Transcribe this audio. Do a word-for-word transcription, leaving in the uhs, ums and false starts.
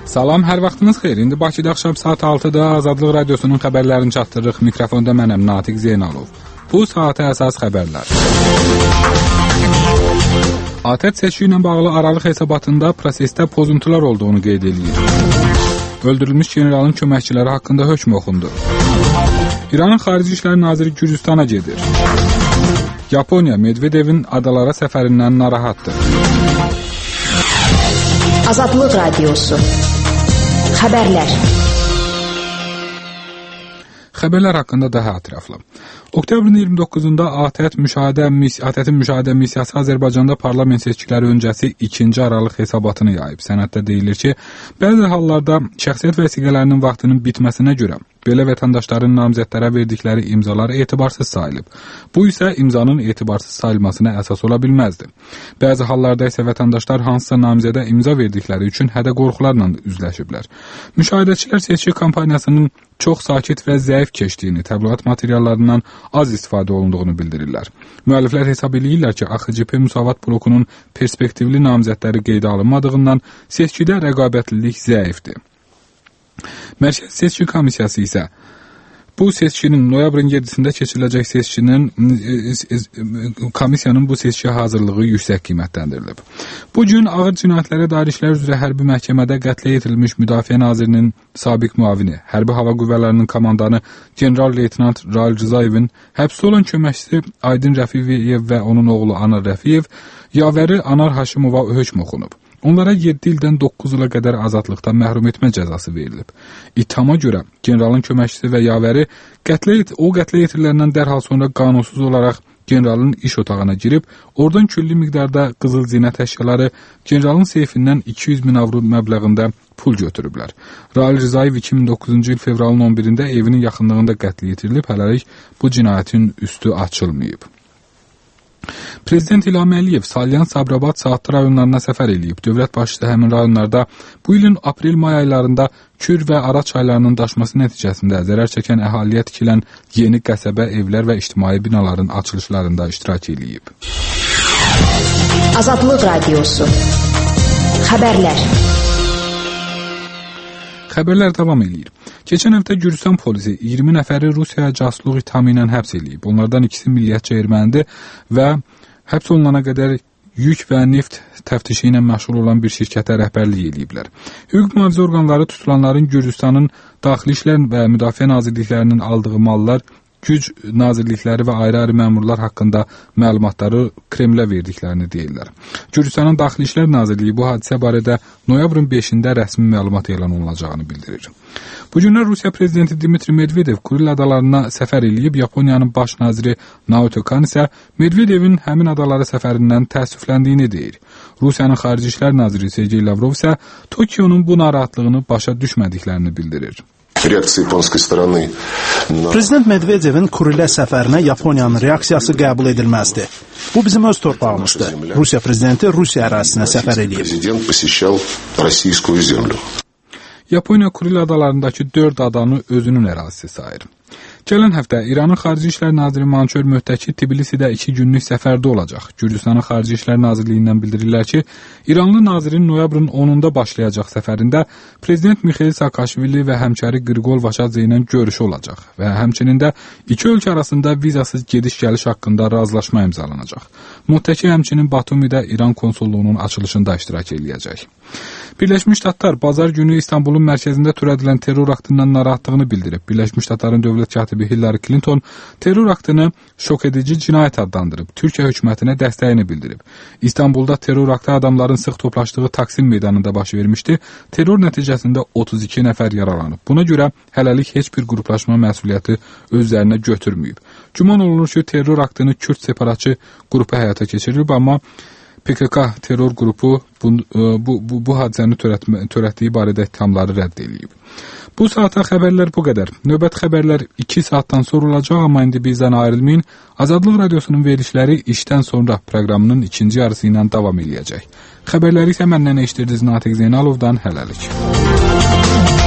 Salam, hər vaxtınız xeyir. İndi Bakıda axşam saat altıda Azadlıq Radiosunun xəbərlərini çatdırırıq. Mikrofonda mənəm, Natiq Zeynalov. Bu saata əsas xəbərlər. ATƏT seçki ilə bağlı aralıq hesabatında prosesdə pozuntular olduğunu qeyd edir. Öldürülmüş generalın köməkçiləri haqqında hökm oxundu. İranın Xarici İşlər Naziri Gürcüstana gedir. Yaponiya Medvedevin adalara səfərindən narahatdır. Azadlıq Radiosu. Xəbərlər. Xəbərlər haqqında daha ətraflı. Oktyabrın iyirmi doqquzunda ATƏT müşahidə ATƏT-in müşahidə missiyası Azərbaycanda parlament seçkiləri öncəsi ikinci aralıq hesabatını yayıb. Sənəddə deyilir ki, bəzi hallarda şəxsiyyət vəsiqələrinin vaxtının bitməsinə görə belə vətəndaşların namizədlərə verdikləri imzalar etibarsız sayılıb. Bu isə imzanın etibarsız sayılmasına əsas ola bilməzdi. Bəzi hallarda isə vətəndaşlar hansısa namizədə imza verdikləri üçün hədə qorxularla üzləşiblər. Müşahidəçilər seçki kampaniyasının çox sakit və zəif keçdiyini, təbliğat materiallarından az istifadə olunduğunu bildirirlər. Müəlliflər hesab edirlər ki, A X C P Müsavat blokunun perspektivli namizədləri qeydə alınmadığından seçkidə rəqabətlilik zəifdir. Mərkəzi Seçki Komissiyası isə bu seçkinin noyabrın yedisində keçiriləcək seçkinin komissiyanın bu seçkiyə hazırlığı yüksək qiymətləndirilib. Bu gün ağır cinayətlərə dair işlər üzrə hərbi məhkəmədə qətlə yetirilmiş Müdafiə Nazirinin sabiq müavini, Hərbi Hava Qüvvələrinin komandanı general-leytenant Rail Rzayevin, həbsdə olan köməkçisi Aydın Rəfiyev və onun oğlu Anar Rəfiyev, yavəri Anar Haşimova hökm oxunub. Onlara yeddi ildən doqquz ilə qədər azadlıqdan məhrum etmə cəzası verilib. İttihama görə generalın köməkçisi və yavəri qətlə, o qətlə yetiriləndən dərhal sonra qanunsuz olaraq generalın iş otağına girib, oradan külli miqdarda qızıl zinət əşyaları, generalın seyfindən iki yüz min avro məbləğində pul götürüblər. Rail Rzayev iki min doqquzuncu il fevralın on birində evinin yaxınlığında qətlə yetirilib, hələlik bu cinayətin üstü açılmayıb. Prezident İlham Əliyev Salyan, Sabirabad, Saatlı rayonlarına səfər edib. Dövlət başçısı həmin rayonlarda bu ilin aprel-may aylarında Kür və Araç çaylarının daşması nəticəsində zərər çəkən əhaliyə tikilən yeni qəsəbə, evlər və ictimai binaların açılışlarında iştirak edib. Azadlıq Radiosu. Xəbərlər. Xəbərlər davam edir. Keçən həftə Gürcüstan polisi iyirmi nəfəri Rusiyaya casusluq ithamı ilə həbs edib. Onlardan ikisi milliyyətcə ermənidir və həbs olunana qədər yük və neft təftişi ilə məşğul olan bir şirkətə rəhbərlik ediblər. Hüquq mühafizə orqanları tutulanların Gürcüstanın Daxili İşlər və Müdafiə Nazirliklərinin aldığı mallar, güc nazirlikləri və ayrı-ayrı məmurlar haqqında məlumatları Kremlə verdiklərini deyirlər. Gürcüstanın Daxili İşlər Nazirliyi bu hadisə barədə noyabrın beşində rəsmi məlumat elan olunacağını bildirir. Bu günlər Rusiya prezidenti Dmitri Medvedev Kuril adalarına səfər edib. Yaponiyanın baş naziri Naoto Kan isə Medvedevin həmin adalara səfərindən təəssüfləndiyini deyir. Rusiyanın Xarici İşlər Naziri Sergey Lavrov isə Tokionun bu narahatlığını başa düşmədiklərini bildirir. Prezident Medvedevin Kurilə səfərinə Yaponiyanın reaksiyası qəbul edilməzdir. Bu bizim öz torpağımızdır. Rusiya prezidenti Rusiya ərazisinə səfər edib. Yaponiya Kuril adalarındakı dörd adanı özünün ərazisi sayır. Gələn həftə İranın Xarici İşlər Naziri Mançör Möhtəki Tbilisidə iki günlük səfərdə olacaq. Gürcüstanın Xarici İşlər Nazirliyindən bildirirlər ki, İranlı nazirin noyabrın onunda başlayacaq səfərində Prezident Mixail Saakashvili və həmkarı Qriqol Vaşadze ilə görüşü olacaq və həmçinin də iki ölkə arasında vizasız gediş-gəliş haqqında razılaşma imzalanacaq. Möhtəki həmçinin Batumidə İran konsulluğunun açılışında iştirak edəcək. Birləşmiş Ştatlar bazar günü İstanbulun mərkəzində törədilən terror aktından narahatlığını bildirib. Birləşmiş Ştatların dövlət katibi Hillary Clinton terror aktını şok edici cinayət adlandırıb, Türkiyə hökumətinə dəstəyini bildirib. İstanbulda terror aktı adamların sıx toplaşdığı Taksim meydanında baş vermişdi. Terror nəticəsində otuz iki nəfər yaralanıb. Buna görə hələlik heç bir qruplaşma məsuliyyəti özlərinə götürməyib. Güman olunur ki, terror aktını Kürd separatçı qrupu həyata keçirib, amma P K K terror qrupu bu, bu, bu, bu hadisəni törətmə, törətdiyi barədə ittihamları rədd edib. Bu saata xəbərlər bu qədər. Növbət xəbərlər iki saatdan sonra olacaq, amma indi bizdən ayrılmayın. Azadlıq Radiosunun verilişləri işdən sonra proqramının ikinci yarısı ilə davam edəcək. Xəbərləri isə məndən eşidirdiniz Natiq Zeynalovdan hələlik.